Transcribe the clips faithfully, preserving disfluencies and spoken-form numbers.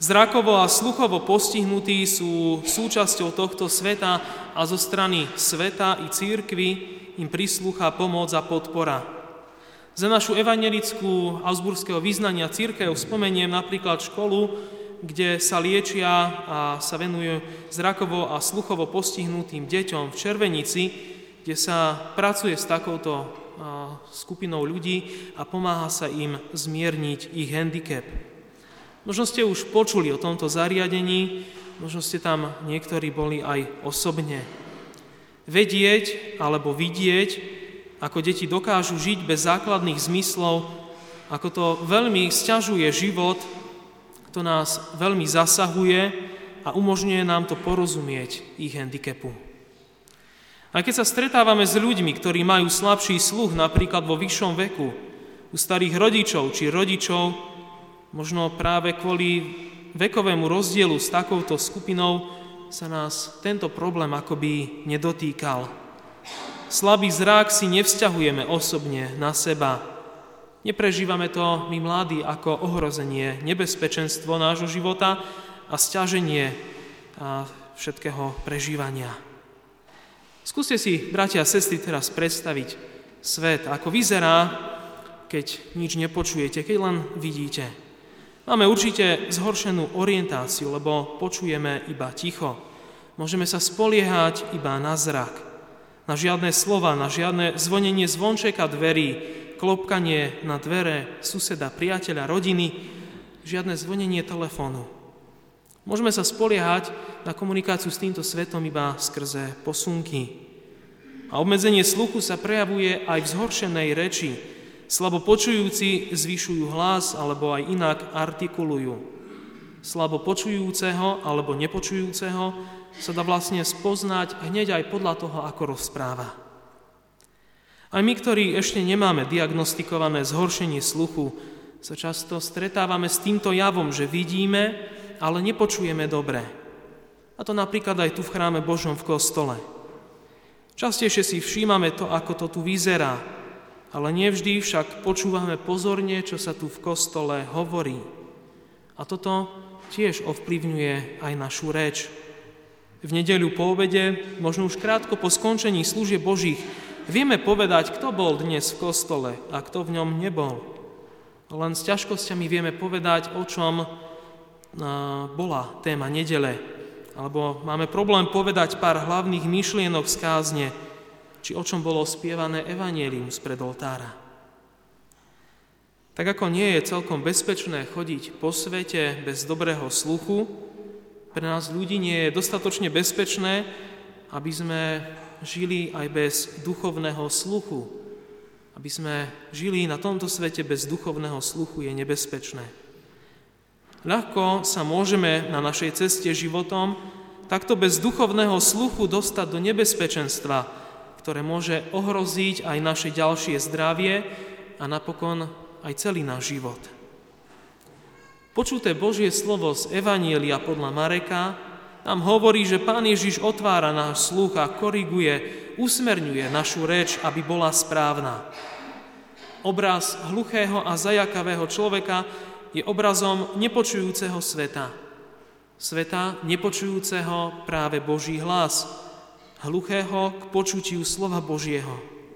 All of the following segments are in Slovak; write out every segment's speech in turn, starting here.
Zrakovo a sluchovo postihnutí sú súčasťou tohto sveta a zo strany sveta i cirkvi im prislúcha pomoc a podpora. Za našu evanjelickú augsburského vyznania cirkev spomeniem napríklad školu, kde sa liečia a sa venujú zrakovo a sluchovo postihnutým deťom v Červenici, kde sa pracuje s takouto skupinou ľudí a pomáha sa im zmierniť ich handicap. Možno ste už počuli o tomto zariadení, možno ste tam niektorí boli aj osobne. Vedieť alebo vidieť, ako deti dokážu žiť bez základných zmyslov, ako to veľmi sťažuje život, to nás veľmi zasahuje a umožňuje nám to porozumieť ich handicapu. Aj keď sa stretávame s ľuďmi, ktorí majú slabší sluch, napríklad vo vyššom veku, u starých rodičov či rodičov, možno práve kvôli vekovému rozdielu s takouto skupinou sa nás tento problém akoby nedotýkal. Slabý zrak si nevzťahujeme osobne na seba. Neprežívame to my mladí ako ohrozenie, nebezpečenstvo nášho života a sťaženie a všetkého prežívania. Skúste si, bratia a sestry, teraz predstaviť svet, ako vyzerá, keď nič nepočujete, keď len vidíte. Máme určite zhoršenú orientáciu, lebo počujeme iba ticho. Môžeme sa spoliehať iba na zrak. Na žiadne slova, na žiadne zvonenie zvončeka dverí, klopkanie na dvere suseda, priateľa, rodiny, žiadne zvonenie telefónu. Môžeme sa spoliehať na komunikáciu s týmto svetom iba skrze posunky. A obmedzenie sluchu sa prejavuje aj v zhoršenej reči. Slabo počujúci zvyšujú hlas alebo aj inak artikulujú. Slabo počujúceho alebo nepočujúceho sa dá vlastne spoznať hneď aj podľa toho, ako rozpráva. Aj my, ktorí ešte nemáme diagnostikované zhoršenie sluchu, sa často stretávame s týmto javom, že vidíme, ale nepočujeme dobre. A to napríklad aj tu v chráme Božom v kostole. Častejšie si všímame to, ako to tu vyzerá, ale nevždy však počúvame pozorne, čo sa tu v kostole hovorí. A toto tiež ovplyvňuje aj našu reč. V nedeľu po obede, možno už krátko po skončení služieb Božích, vieme povedať, kto bol dnes v kostole a kto v ňom nebol. Len s ťažkosťami vieme povedať, o čom bola téma nedele. Alebo máme problém povedať pár hlavných myšlienok z kázne, či o čom bolo spievané evanjelium spred oltára. Tak ako nie je celkom bezpečné chodiť po svete bez dobrého sluchu, pre nás ľudí nie je dostatočne bezpečné, aby sme žili aj bez duchovného sluchu. Aby sme žili na tomto svete bez duchovného sluchu je nebezpečné. Ľahko sa môžeme na našej ceste životom takto bez duchovného sluchu dostať do nebezpečenstva, ktoré môže ohroziť aj naše ďalšie zdravie a napokon aj celý náš život. Počuté Božie slovo z Evanjelia podľa Mareka nám hovorí, že Pán Ježiš otvára náš sluch a koriguje, usmerňuje našu reč, aby bola správna. Obraz hluchého a zajakavého človeka je obrazom nepočujúceho sveta. Sveta nepočujúceho práve Boží hlas, hluchého k počutiu slova Božieho.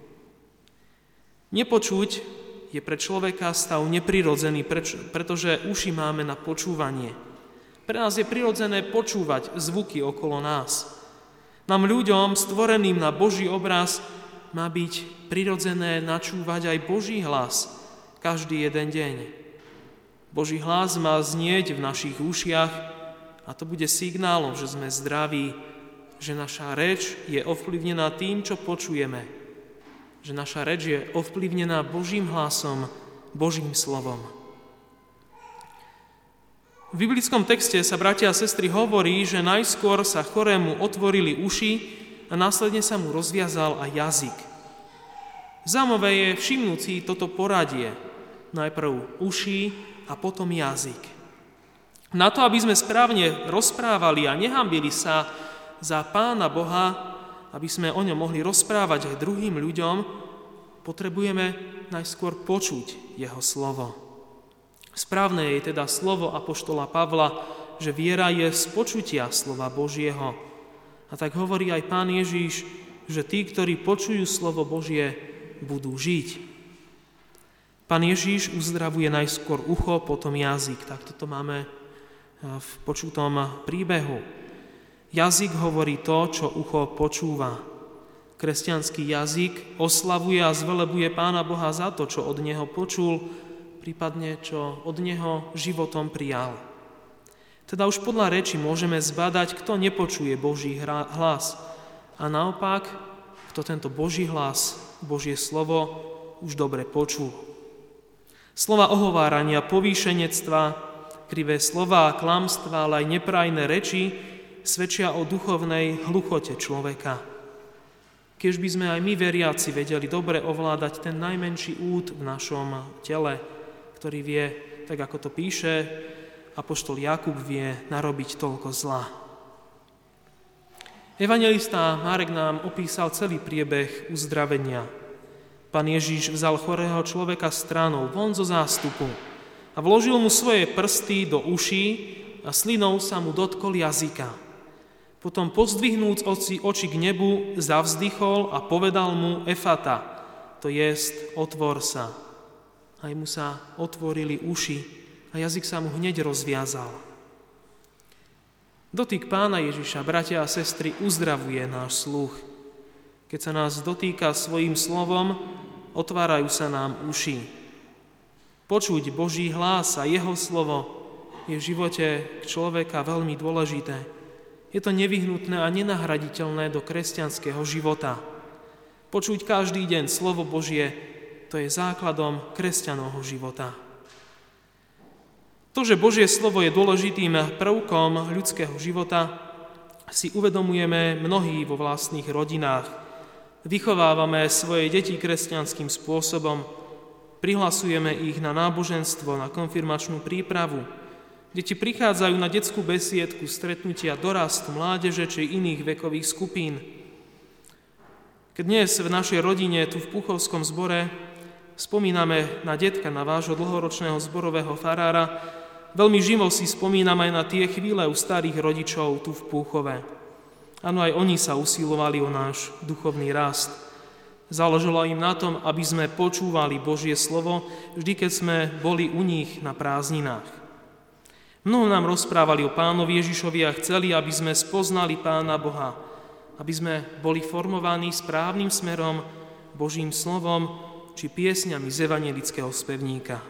Nepočuť je pre človeka stav neprirodzený, pretože uši máme na počúvanie. Pre nás je prirodzené počúvať zvuky okolo nás. Nám ľuďom, stvoreným na Boží obraz, má byť prirodzené načúvať aj Boží hlas každý jeden deň. Boží hlas má znieť v našich ušiach a to bude signálom, že sme zdraví, že naša reč je ovplyvnená tým, čo počujeme. Že naša reč je ovplyvnená Božím hlasom, Božím slovom. V biblickom texte sa, bratia a sestry, hovorí, že najskôr sa chorému otvorili uši a následne sa mu rozviazal aj jazyk. Zaujímavé je všimnúť si toto poradie. Najprv uši a potom jazyk. Na to, aby sme správne rozprávali a nehambili sa za Pána Boha, aby sme o ňom mohli rozprávať aj druhým ľuďom, potrebujeme najskôr počuť jeho slovo. Správne je teda slovo apoštola Pavla, že viera je z počutia slova Božieho. A tak hovorí aj Pán Ježiš, že tí, ktorí počujú slovo Božie, budú žiť. Pán Ježiš uzdravuje najskôr ucho, potom jazyk. Tak toto máme v počutom príbehu. Jazyk hovorí to, čo ucho počúva. Kresťanský jazyk oslavuje a zvelebuje Pána Boha za to, čo od Neho počul, prípadne čo od Neho životom prijal. Teda už podľa reči môžeme zbadať, kto nepočuje Boží hlas a naopak, kto tento Boží hlas, Božie slovo už dobre počul. Slova ohovárania, povýšenectva, krivé slová, klamstvá, ale aj neprajné reči svedčia o duchovnej hluchote človeka. Keď by sme aj my veriaci vedeli dobre ovládať ten najmenší úd v našom tele, ktorý vie, tak ako to píše, apoštol Jakub vie narobiť toľko zla. Evanjelista Marek nám opísal celý priebeh uzdravenia. Pán Ježiš vzal chorého človeka stranou von zo zástupu a vložil mu svoje prsty do uší a slinou sa mu dotkol jazyka. Potom pozdvihnúc oči, oči k nebu, zavzdychol a povedal mu Efata, to jest otvor sa. Aj mu sa otvorili uši a jazyk sa mu hneď rozviazal. Dotyk Pána Ježiša, bratia a sestry, uzdravuje náš sluch. Keď sa nás dotýka svojím slovom, otvárajú sa nám uši. Počuť Boží hlas a Jeho slovo je v živote človeka veľmi dôležité. Je to nevyhnutné a nenahraditeľné do kresťanského života. Počuť každý deň slovo Božie, to je základom kresťanovho života. To, že Božie slovo je dôležitým prvkom ľudského života, si uvedomujeme mnohí vo vlastných rodinách. Vychovávame svoje deti kresťanským spôsobom, prihlasujeme ich na náboženstvo, na konfirmačnú prípravu. Deti prichádzajú na detskú besiedku, stretnutia dorastu, mládeže či iných vekových skupín. Keď dnes v našej rodine, tu v Puchovskom zbore, spomíname na detka, na vášho dlhoročného zborového farára, veľmi živo si spomínam aj na tie chvíle u starých rodičov tu v Púchove. Áno, aj oni sa usilovali o náš duchovný rast. Záležalo im na tom, aby sme počúvali Božie slovo, vždy, keď sme boli u nich na prázdninách. Mnoho nám rozprávali o Pánovi Ježišovi a chceli, aby sme spoznali Pána Boha, aby sme boli formovaní správnym smerom Božím slovom, či piesňami z evanjelického spevníka.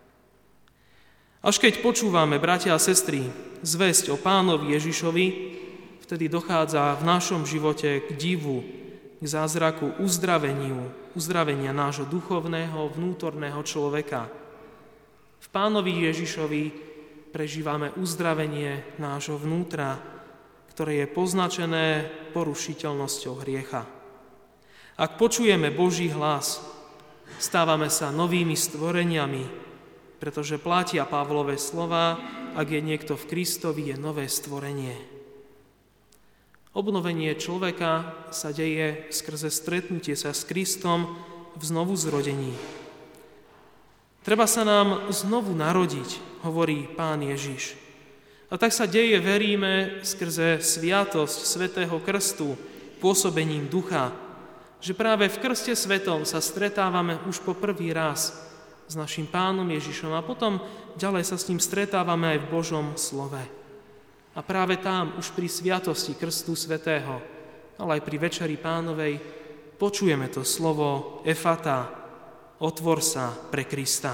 Až keď počúvame, bratia a sestry, zvesť o Pánovi Ježišovi, vtedy dochádza v našom živote k divu, k zázraku uzdraveniu, uzdravenia nášho duchovného, vnútorného človeka. V Pánovi Ježišovi prežívame uzdravenie nášho vnútra, ktoré je poznačené porušiteľnosťou hriecha. Ak počujeme Boží hlas, stávame sa novými stvoreniami, pretože platia Pavlové slová, ak je niekto v Kristovi, je nové stvorenie. Obnovenie človeka sa deje skrze stretnutie sa s Kristom v znovuzrodení. Treba sa nám znovu narodiť, hovorí Pán Ježiš. A tak sa deje, veríme, skrze sviatosť svätého krstu, pôsobením ducha, že práve v krste svetom sa stretávame už po prvý raz s našim Pánom Ježišom a potom ďalej sa s ním stretávame aj v Božom slove. A práve tam, už pri sviatosti krstu svätého, ale aj pri večeri Pánovej, počujeme to slovo Efata, otvor sa pre Krista.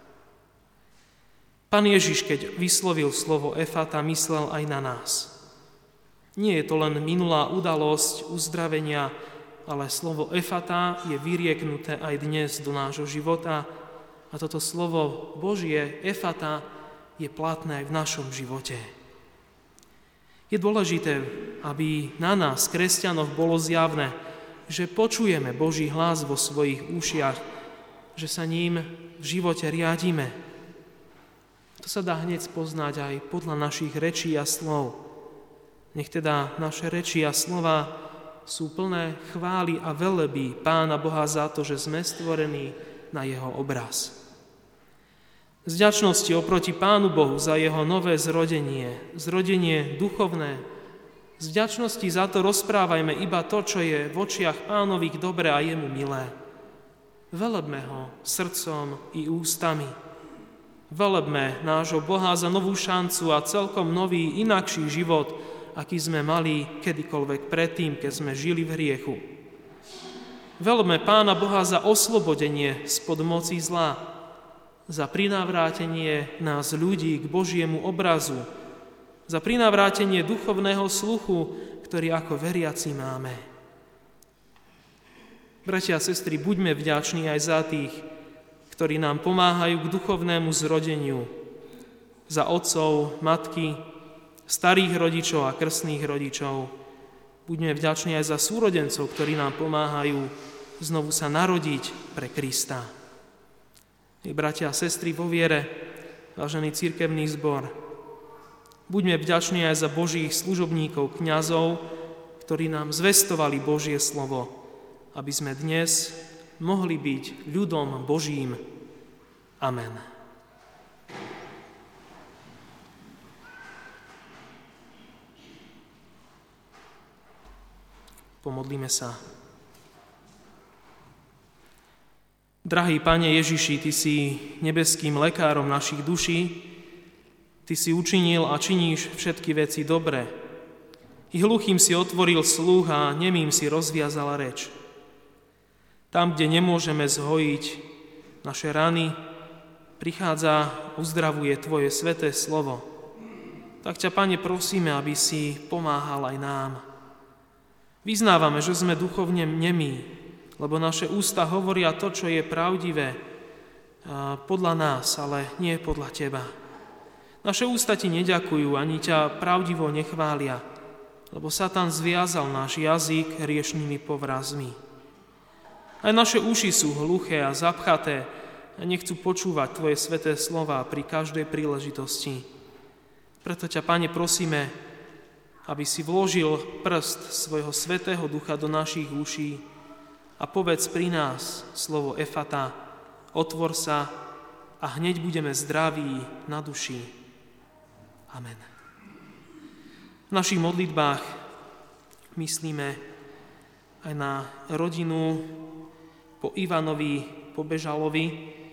Pán Ježiš, keď vyslovil slovo Efata, myslel aj na nás. Nie je to len minulá udalosť uzdravenia, ale slovo Efata je vyrieknuté aj dnes do nášho života a toto slovo Božie Efata je platné aj v našom živote. Je dôležité, aby na nás, kresťanoch, bolo zjavné, že počujeme Boží hlas vo svojich ušiach, že sa ním v živote riadíme. To sa dá hneď spoznať aj podľa našich rečí a slov. Nech teda naše reči a slova sú plné chvály a veleby Pána Boha za to, že sme stvorení na jeho obraz. Z vďačnosti oproti Pánu Bohu za jeho nové zrodenie, zrodenie duchovné. Z vďačnosti za to rozprávajme iba to, čo je v očiach Pánových dobré a jemu milé. Velebme ho srdcom i ústami. Velebme nášho Boha za novú šancu a celkom nový, inakší život, aký sme mali kedykoľvek predtým, keď sme žili v hriechu. Velebme Pána Boha za oslobodenie spod moci zla, za prinávrátenie nás ľudí k Božiemu obrazu, za prinávrátenie duchovného sluchu, ktorý ako veriaci máme. Bratia a sestry, buďme vďační aj za tých, ktorí nám pomáhajú k duchovnému zrodeniu, za otcov, matky, starých rodičov a krstných rodičov. Buďme vďační aj za súrodencov, ktorí nám pomáhajú znovu sa narodiť pre Krista. Bratia a sestry vo viere, vážený cirkevný zbor, buďme vďační aj za Božích služobníkov, kňazov, ktorí nám zvestovali Božie slovo, aby sme dnes mohli byť ľudom Božím. Amen. Pomodlíme sa. Drahý Pane Ježiši, Ty si nebeským lekárom našich duší, Ty si učinil a činíš všetky veci dobre. I hluchým si otvoril sluch a nemým si rozviazala reč. Tam, kde nemôžeme zhojiť naše rany, prichádza, uzdravuje Tvoje sväté slovo. Tak ťa, Pane, prosíme, aby si pomáhal aj nám. Vyznávame, že sme duchovne nemí, lebo naše ústa hovoria to, čo je pravdivé podľa nás, ale nie podľa Teba. Naše ústa Ti neďakujú, ani ťa pravdivo nechvália, lebo Satan zviazal náš jazyk hriešnými povrazmi. Aj naše uši sú hluché a zapchaté a nechcú počúvať Tvoje sväté slová pri každej príležitosti. Preto ťa, Pane, prosíme, aby si vložil prst svojho svätého ducha do našich uší a povedz pri nás slovo efata, otvor sa a hneď budeme zdraví na duši. Amen. V našich modlitbách myslíme aj na rodinu po Ivanovi Pobežalovi,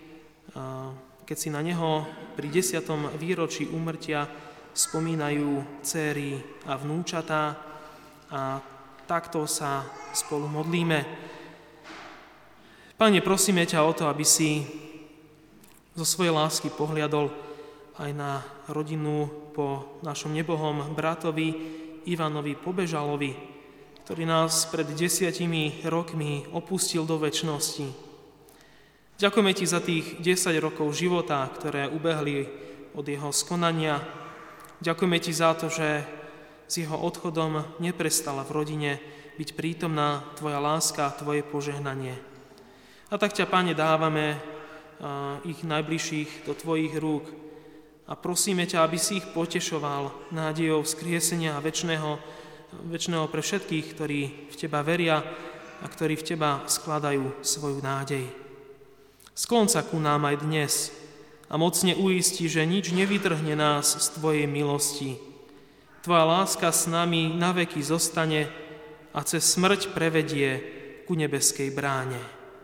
keď si na neho pri desiatom výročí úmrtia spomínajú dcéry a vnúčatá a takto sa spolu modlíme. Pane, prosíme ťa o to, aby si zo svojej lásky pohliadol aj na rodinu po našom nebohom bratovi Ivanovi Pobežalovi, ktorý nás pred desiatimi rokmi opustil do večnosti. Ďakujeme Ti za tých desať rokov života, ktoré ubehli od jeho skonania. Ďakujeme Ti za to, že s jeho odchodom neprestala v rodine byť prítomná Tvoja láska a Tvoje požehnanie. A tak ťa, Pane, dávame ich najbližších do Tvojich rúk a prosíme ťa, aby si ich potešoval nádejou vzkriesenia večného, večného pre všetkých, ktorí v Teba veria a ktorí v Teba skladajú svoju nádej. Sklon sa ku nám aj dnes a mocne uistí, že nič nevytrhne nás z Tvojej milosti. Tvoja láska s nami naveky zostane a cez smrť prevedie ku nebeskej bráne.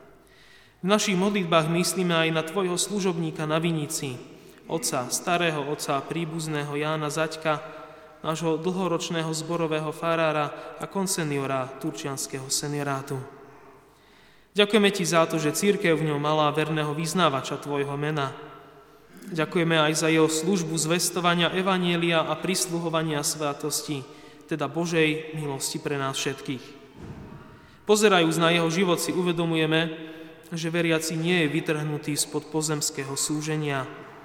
V našich modlitbách myslíme aj na Tvojho služobníka na vinici, otca, starého otca príbuzného Jána Zaďka, nášho dlhoročného zborového farára a konseniora Turčianskeho seniorátu. Ďakujeme Ti za to, že cirkev v ňom mala verného vyznávača Tvojho mena. Ďakujeme aj za jeho službu zvestovania evanjelia a prisluhovania svátosti, teda Božej milosti pre nás všetkých. Pozerajúc na jeho život si uvedomujeme, že veriaci nie je vytrhnutý spod pozemského súženia.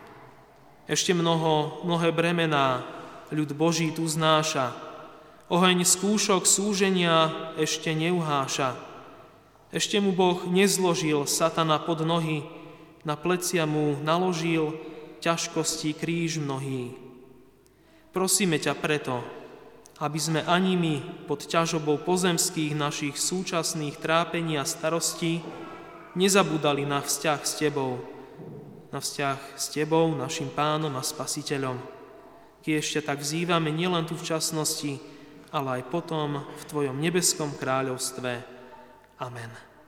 Ešte mnoho, mnohé bremená ľud Boží tu znáša. Oheň skúšok súženia ešte neuháša. Ešte mu Boh nezložil satana pod nohy, na plecia mu naložil ťažkosti kríž mnohý. Prosíme ťa preto, aby sme ani my pod ťažobou pozemských našich súčasných trápení a starostí nezabudali na vzťah s Tebou, na vzťah s Tebou, našim Pánom a Spasiteľom. Keď ešte tak vzývame nielen tu v časnosti, ale aj potom v Tvojom nebeskom kráľovstve. Amen.